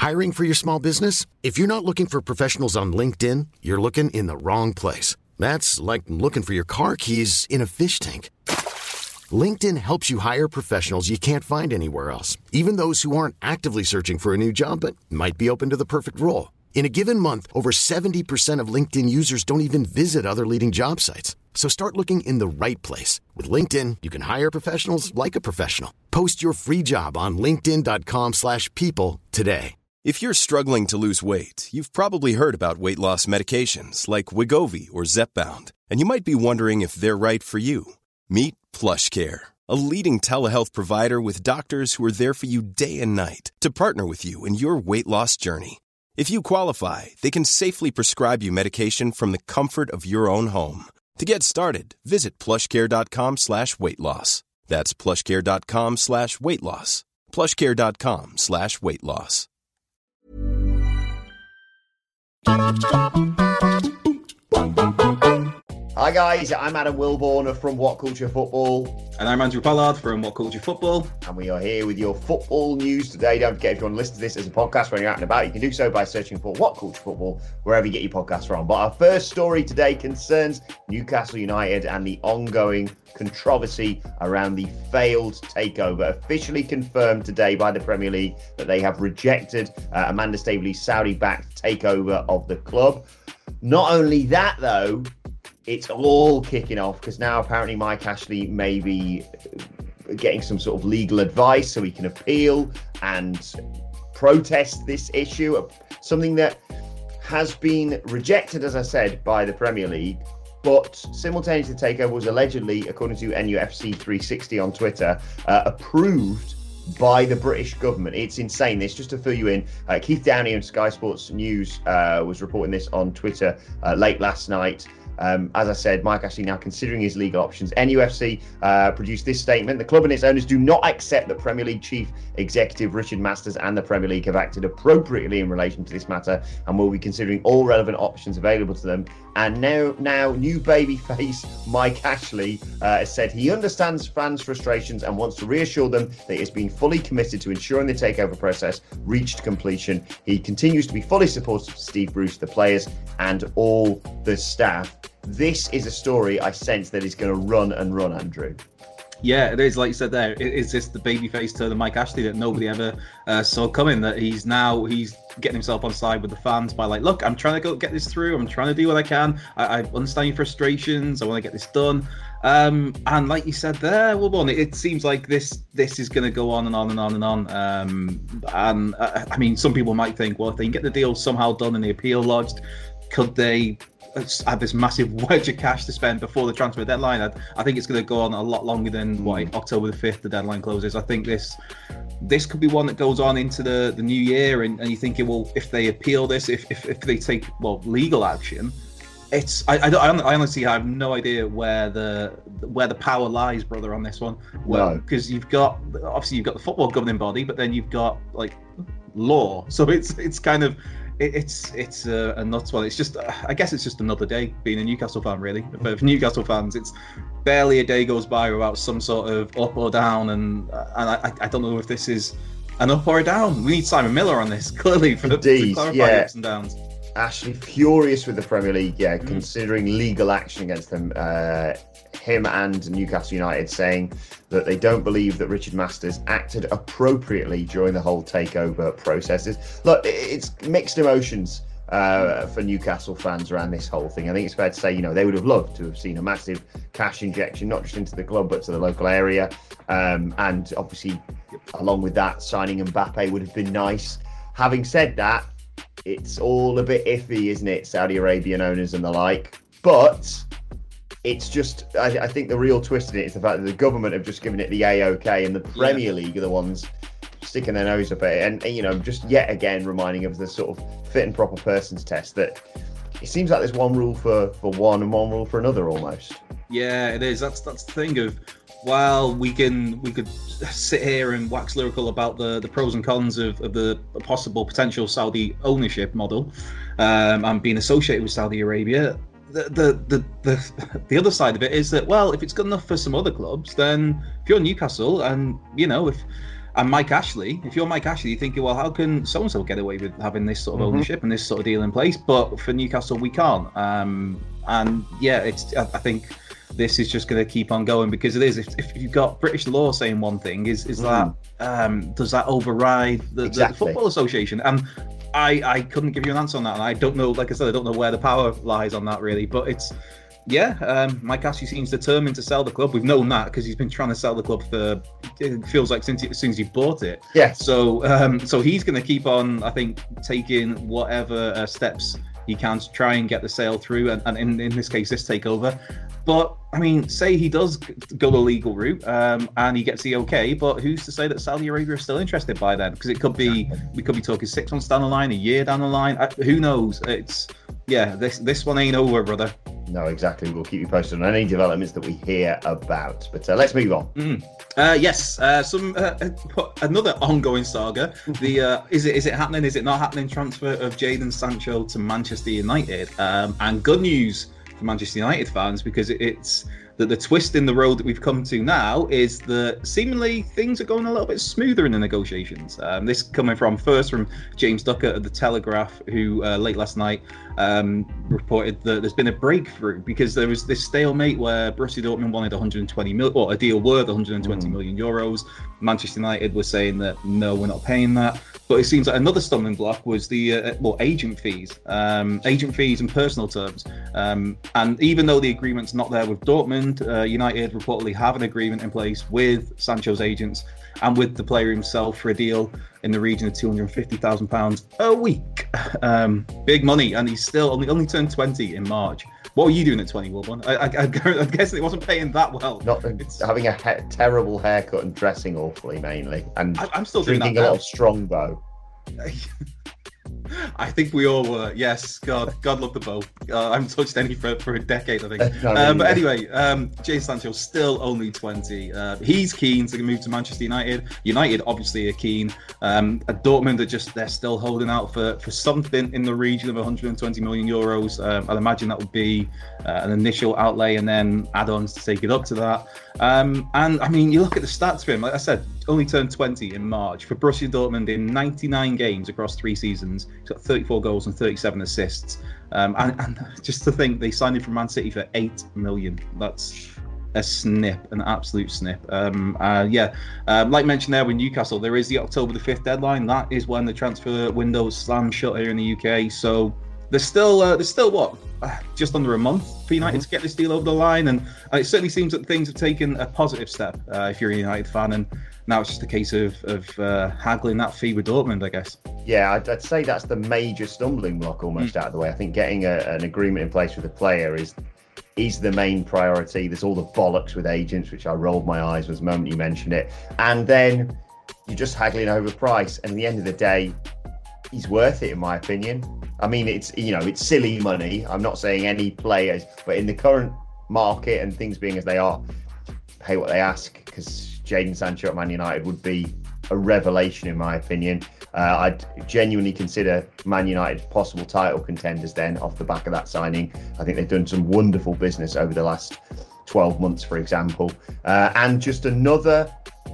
Hiring for your small business? If you're not looking for professionals on LinkedIn, you're looking in the wrong place. That's like looking for your car keys in a fish tank. LinkedIn helps you hire professionals you can't find anywhere else, even those who aren't actively searching for a new job but might be open to the perfect role. In a given month, over 70% of LinkedIn users don't even visit other leading job sites. So start looking in the right place. With LinkedIn, you can hire professionals like a professional. Post your free job on linkedin.com/people today. If you're struggling to lose weight, you've probably heard about weight loss medications like Wegovy or Zepbound, and you might be wondering if they're right for you. Meet PlushCare, a leading telehealth provider with doctors who are there for you day and night to partner with you in your weight loss journey. If you qualify, they can safely prescribe you medication from the comfort of your own home. To get started, visit plushcare.com/weightloss. That's plushcare.com/weightloss. plushcare.com/weightloss. Hi guys, I'm Adam Wilborn from What Culture Football. And I'm Andrew Pollard from What Culture Football. And we are here with your football news today. Don't forget, if you want to listen to this as a podcast when you're out and about, you can do so by searching for What Culture Football wherever you get your podcasts from. But our first story today concerns Newcastle United and the ongoing controversy around the failed takeover. Officially confirmed today by the Premier League that they have rejected Amanda Staveley's Saudi-backed takeover of the club. Not only that, though, it's all kicking off because now apparently Mike Ashley may be getting some sort of legal advice so he can appeal and protest this issue. Something that has been rejected, as I said, by the Premier League, but simultaneously the takeover was allegedly, according to NUFC 360 on Twitter, approved by the British government. It's insane. This, just to fill you in, Keith Downey and Sky Sports News was reporting this on Twitter late last night. As I said, Mike Ashley now considering his legal options. NUFC produced this statement. The club and its owners do not accept that Premier League Chief Executive Richard Masters and the Premier League have acted appropriately in relation to this matter and will be considering all relevant options available to them. And now new babyface Mike Ashley has said he understands fans' frustrations and wants to reassure them that he has been fully committed to ensuring the takeover process reached completion. He continues to be fully supportive of Steve Bruce, the players, and all the staff. This is a story I sense that is going to run and run, Andrew. Yeah, it is. Like you said there, is this the babyface turn of Mike Ashley that nobody ever saw coming? That he's getting himself on side with the fans by like, look, I'm trying to get this through. I'm trying to do what I can. I understand your frustrations. I want to get this done. And like you said there, well, it seems like this is going to go on and on and on and on. I mean, some people might think, well, if they can get the deal somehow done and the appeal lodged, could they have this massive wedge of cash to spend before the transfer deadline? I think it's going to go on a lot longer than October the 5th, the deadline closes. I think this could be one that goes on into the new year, and you think it will, if they appeal this, if they take legal action. I honestly have no idea where the power lies, brother, on this one. Well, because you've got the football governing body, but then you've got like law, so it's kind of. It's a nuts one. It's just, I guess it's just another day being a Newcastle fan, really. But for Newcastle fans, it's barely a day goes by without some sort of up or down, and I don't know if this is an up or a down. We need Simon Miller on this, clearly, to clarify ups and downs. Ashley furious with the Premier League, considering legal action against them. Him and Newcastle United saying that they don't believe that Richard Masters acted appropriately during the whole takeover processes. Look, it's mixed emotions for Newcastle fans around this whole thing. I think it's fair to say, they would have loved to have seen a massive cash injection, not just into the club, but to the local area. And obviously, along with that, signing Mbappe would have been nice. Having said that, it's all a bit iffy, isn't it? Saudi Arabian owners and the like. But it's just, I think the real twist in it is the fact that the government have just given it the A-OK, and the Premier League are the ones sticking their nose up at it. And, just yet again reminding of the sort of fit and proper persons test, that it seems like there's one rule for one and one rule for another almost. Yeah, it is. That's the thing of, while we could sit here and wax lyrical about the pros and cons of the possible potential Saudi ownership model and being associated with Saudi Arabia, the other side of it is that, well, if it's good enough for some other clubs, then if you're Newcastle and if And Mike Ashley, if you're Mike Ashley, you're thinking, well, how can so-and-so get away with having this sort of ownership and this sort of deal in place? But for Newcastle, we can't. And yeah, I think this is just going to keep on going, because it is. If you've got British law saying one thing, is that does that override the Football Association? And I couldn't give you an answer on that. And I don't know, like I said, I don't know where the power lies on that really. But it's, Mike Ashley seems determined to sell the club. We've known that because he's been trying to sell the club for, it feels like as soon as he bought it. Yeah. So he's going to keep on, I think, taking whatever steps he can to try and get the sale through, and in this case, this takeover. But I mean, say he does go the legal route and he gets the okay, but who's to say that Saudi Arabia is still interested by then? Because it could be, we could be talking 6 months down the line, a year down the line. Who knows? It's this one ain't over, brother. No, exactly. We'll keep you posted on any developments that we hear about. But let's move on. Yes, another ongoing saga. The is it happening? Is it not happening? Transfer of Jadon Sancho to Manchester United, and good news for Manchester United fans, because it's that the twist in the road that we've come to now is that seemingly things are going a little bit smoother in the negotiations. This coming from James Ducker of The Telegraph, who late last night reported that there's been a breakthrough, because there was this stalemate where Borussia Dortmund wanted 120 million, or a deal worth 120 million euros. Manchester United was saying that no, we're not paying that. But it seems like another stumbling block was the agent fees and personal terms. And even though the agreement's not there with Dortmund, United reportedly have an agreement in place with Sancho's agents and with the player himself for a deal in the region of £250,000 a week. Big money, and he's still only turned 20 in March. What were you doing at 20, Wilburn? I guess it wasn't paying that well. Having a terrible haircut and dressing awfully, mainly. And I'm still drinking doing that a lot of Strongbow. I think we all were. Yes, God love the bow. I haven't touched any for a decade, I think. But anyway, Jadon Sancho still only 20. He's keen to move to Manchester United. United obviously are keen. Dortmund they're still holding out for something in the region of 120 million euros. I'd imagine that would be an initial outlay and then add-ons to take it up to that. And I mean, you look at the stats for him. Like I said, only turned 20 in March. For Borussia Dortmund, in 99 games across 3 seasons, he's got 34 goals and 37 assists. And just to think, they signed him from Man City for 8 million. That's a snip, an absolute snip. Like mentioned there with Newcastle, there is the October the 5th deadline. That is when the transfer window slams shut here in the UK. So there's still what, just under a month for United to get this deal over the line, and it certainly seems that things have taken a positive step if you're a United fan, and now it's just a case of haggling that fee with Dortmund, I guess. Yeah, I'd say that's the major stumbling block almost out of the way. I think getting an agreement in place with the player is the main priority. There's all the bollocks with agents, which I rolled my eyes was the moment you mentioned it, and then you're just haggling over price, and at the end of the day, he's worth it in my opinion. I mean, it's silly money. I'm not saying any players, but in the current market and things being as they are, pay what they ask, because Jadon Sancho at Man United would be a revelation in my opinion. I'd genuinely consider Man United possible title contenders then off the back of that signing. I think they've done some wonderful business over the last 12 months, for example. And just another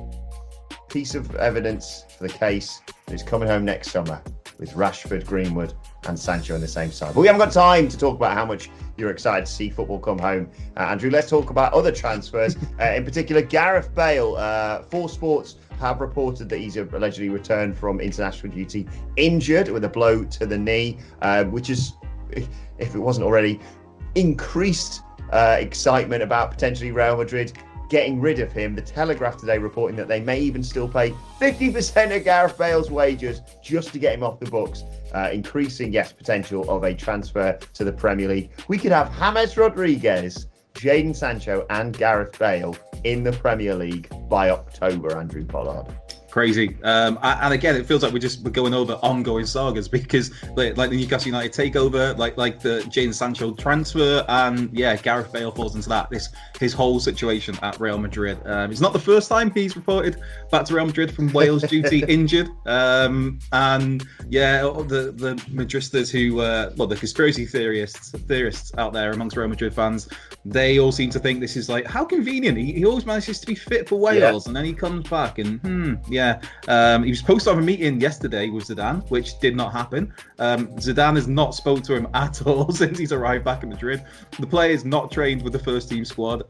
piece of evidence for the case that is coming home next summer with Rashford, Greenwood and Sancho on the same side. But we haven't got time to talk about how much you're excited to see football come home. Andrew, let's talk about other transfers. In particular, Gareth Bale. 4 Sports have reported that he's allegedly returned from international duty injured with a blow to the knee, which is, if it wasn't already, increased excitement about potentially Real Madrid getting rid of him. The Telegraph today reporting that they may even still pay 50% of Gareth Bale's wages just to get him off the books, increasing, potential of a transfer to the Premier League. We could have James Rodriguez, Jadon Sancho and Gareth Bale in the Premier League by October, Andrew Pollard. Crazy. And again, it feels like we're going over ongoing sagas, because like the Newcastle United takeover, like the Jadon Sancho transfer, and Gareth Bale falls into that. His whole situation at Real Madrid. It's not the first time he's reported back to Real Madrid from Wales duty injured. The Madristas who, the conspiracy theorists out there amongst Real Madrid fans, they all seem to think this is like, how convenient. He always manages to be fit for Wales, and then he comes back and Yeah. He was supposed to have a meeting yesterday with Zidane, which did not happen. Zidane has not spoke to him at all since he's arrived back in Madrid. The player is not trained with the first team squad.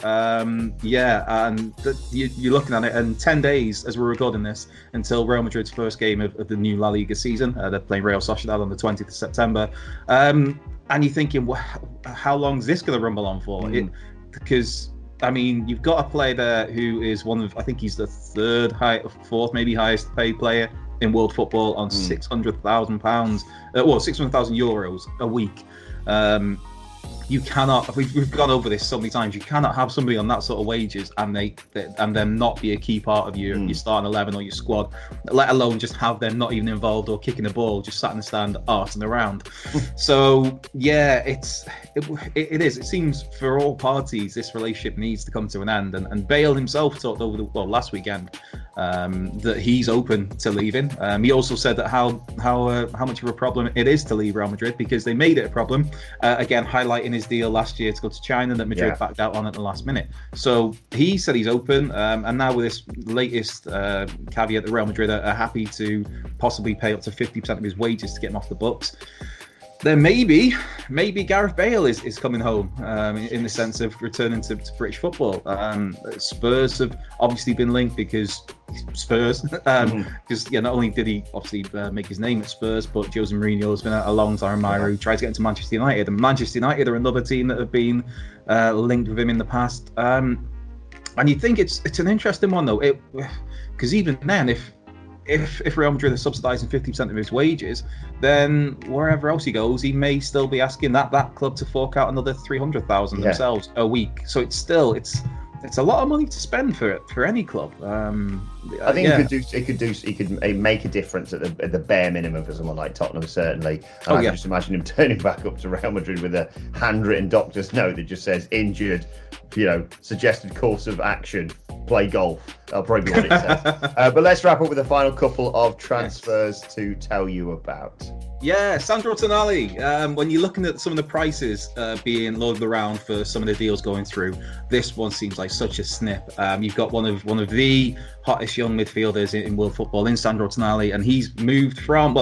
You're looking at it, and 10 days as we're recording this until Real Madrid's first game of the new La Liga season. They're playing Real Sociedad on the 20th of September. And you're thinking, well, how long is this going to rumble on for? Because I mean, you've got a player there who is one of, I think he's the fourth, maybe highest paid player in world football on £600,000, 600,000 euros a week. You cannot. We've gone over this so many times. You cannot have somebody on that sort of wages and them not be a key part of your starting 11 or your squad. Let alone just have them not even involved or kicking the ball, just sat in the stand, arsing around. So yeah, it is. It seems for all parties this relationship needs to come to an end. And Bale himself talked last weekend that he's open to leaving. He also said that how much of a problem it is to leave Real Madrid because they made it a problem. Again, highlighting his deal last year to go to China that Madrid backed out on at the last minute. So he said he's open, and now with this latest caveat that Real Madrid are happy to possibly pay up to 50% of his wages to get him off the books. Then maybe Gareth Bale is coming home in the sense of returning to British football. Spurs have obviously been linked because Spurs, because not only did he obviously make his name at Spurs, but Jose Mourinho has been a long time admirer who tried to get into Manchester United, and Manchester United are another team that have been linked with him in the past. And you think it's an interesting one though, because even then, if Real Madrid are subsidising 50% of his wages, then wherever else he goes, he may still be asking that club to fork out another 300,000 themselves a week. So it's a lot of money to spend for any club. I think he could make a difference at the bare minimum for someone like Tottenham, certainly. I can just imagine him turning back up to Real Madrid with a handwritten doctor's note that just says injured, suggested course of action, play golf. That'll probably be what it says. But let's wrap up with a final couple of transfers to tell you about. Yeah, Sandro Tonali. When you're looking at some of the prices being loaded around for some of the deals going through, this one seems like such a snip. You've got one of the hottest young midfielders in world football in Sandro Tonali, and he's moving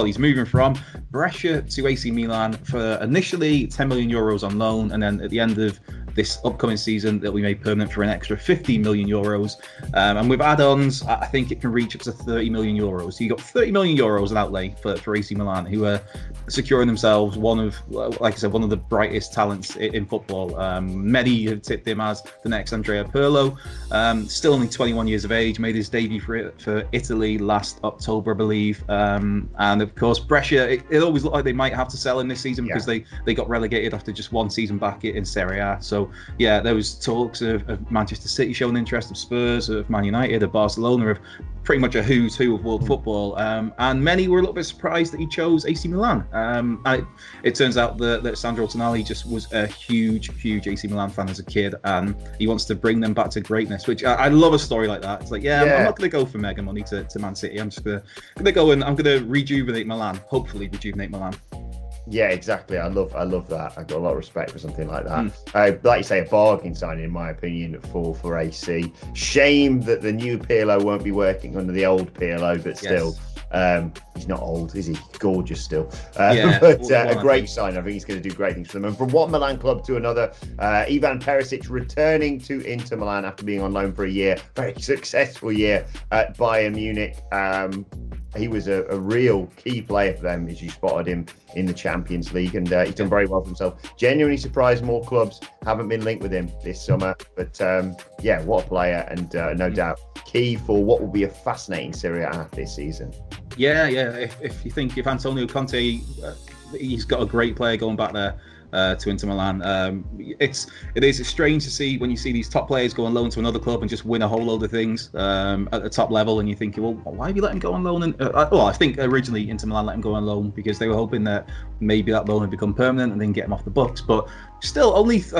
from Brescia to AC Milan for initially 10 million euros on loan, and then at the end of this upcoming season that we made permanent for an extra 15 million euros. And with add-ons, I think it can reach up to 30 million euros. So you got 30 million euros in outlay for AC Milan, who are securing themselves one of the brightest talents in football. Many have tipped him as the next Andrea Pirlo. Still only 21 years of age, made his debut for Italy last October, I believe. And of course, Brescia, it always looked like they might have to sell him this season because they got relegated after just one season back in Serie A. So yeah, there was talks of Manchester City showing interest, of Spurs, of Man United, of Barcelona, of pretty much a who's who of world football. And many were a little bit surprised that he chose AC Milan. And it turns out that Sandro Tonali just was a huge AC Milan fan as a kid, and he wants to bring them back to greatness, which I love a story like that. It's like, I'm not going to go for mega money to Man City. I'm just going to go and I'm going to rejuvenate Milan, hopefully rejuvenate Milan. Yeah, exactly. I love that. I've got a lot of respect for something like that. Like you say, a bargain signing, in my opinion, for AC. Shame that the new Pirlo won't be working under the old Pirlo, but still, he's not old, is he? Gorgeous still. But a great sign. I think he's going to do great things for them. And from one Milan club to another, Ivan Perisic returning to Inter Milan after being on loan for a year. Very successful year at Bayern Munich. He was a real key player for them, as you spotted him in the Champions League, and he's done very well for himself. Genuinely surprised more clubs haven't been linked with him this summer. But what a player, and no doubt key for what will be a fascinating Serie A this season. Yeah. If Antonio Conte, he's got a great player going back there to Inter Milan. It's strange to see when you see these top players go on loan to another club and just win a whole load of things at the top level, and you're thinking, well, why have you let him go on loan? And I think originally Inter Milan let him go on loan because they were hoping that maybe that loan would become permanent and then get him off the books. But still, he's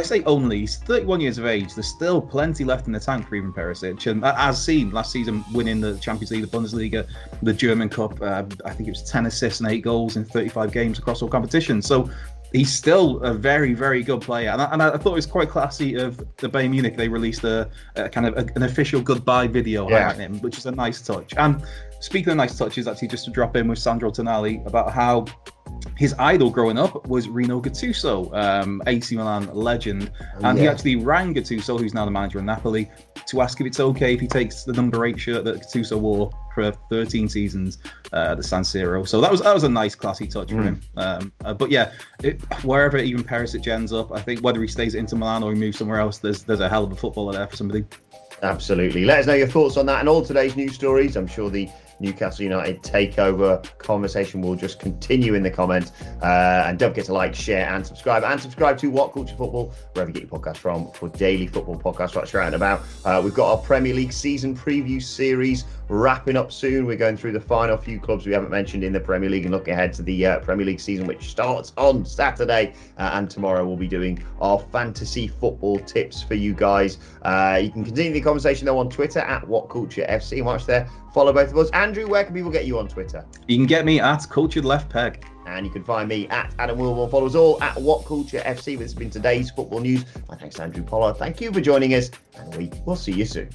31 years of age. There's still plenty left in the tank for Ivan Perisic, and as seen last season, winning the Champions League, the Bundesliga, the German Cup, I think it was 10 assists and 8 goals in 35 games across all competitions. So he's still a very, very good player. And I thought it was quite classy of the Bayern Munich. They released a kind of an official goodbye video highlighting him, which is a nice touch. And speaking of nice touches, actually, just to drop in with Sandro Tonali about how his idol growing up was Rino Gattuso, AC Milan legend. And he actually rang Gattuso, who's now the manager of Napoli, to ask if it's okay if he takes the number 8 shirt that Gattuso wore for 13 seasons at the San Siro. So that was a nice, classy touch for him. But yeah, wherever even Perisic ends up, I think whether he stays at Inter Milan or he moves somewhere else, there's a hell of a footballer there for somebody. Absolutely. Let us know your thoughts on that and all today's news stories. I'm sure the Newcastle United takeover conversation will just continue in the comments. And don't forget to like, share and subscribe. And subscribe to What Culture Football, wherever you get your podcast from, for daily football podcasts right around about. We've got our Premier League season preview series wrapping up soon. We're going through the final few clubs we haven't mentioned in the Premier League and looking ahead to the Premier League season, which starts on Saturday. And tomorrow we'll be doing our fantasy football tips for you guys. You can continue the conversation though on Twitter at WhatCultureFC. Watch there. Follow both of us. Andrew, where can people get you on Twitter? You can get me at Cultured Left Peg. And you can find me at Adam Wilmore. Follow us all at What Culture FC. This has been today's football news. My thanks to Andrew Pollard. Thank you for joining us, and we will see you soon.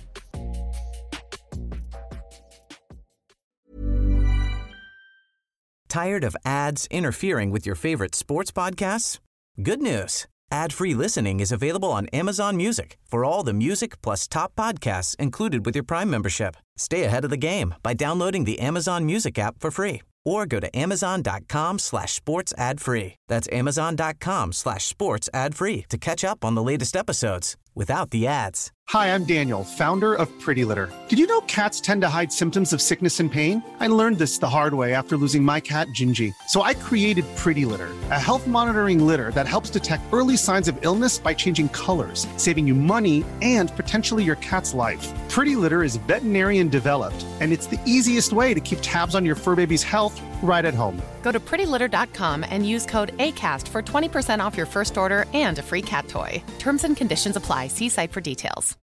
Tired of ads interfering with your favorite sports podcasts? Good news. Ad-free listening is available on Amazon Music for all the music plus top podcasts included with your Prime membership. Stay ahead of the game by downloading the Amazon Music app for free or go to amazon.com/sports ad free. That's amazon.com/sports ad free to catch up on the latest episodes without the ads. Hi, I'm Daniel, founder of Pretty Litter. Did you know cats tend to hide symptoms of sickness and pain? I learned this the hard way after losing my cat, Gingy. So I created Pretty Litter, a health monitoring litter that helps detect early signs of illness by changing colors, saving you money and potentially your cat's life. Pretty Litter is veterinarian developed, and it's the easiest way to keep tabs on your fur baby's health right at home. Go to prettylitter.com and use code ACAST for 20% off your first order and a free cat toy. Terms and conditions apply. See site for details.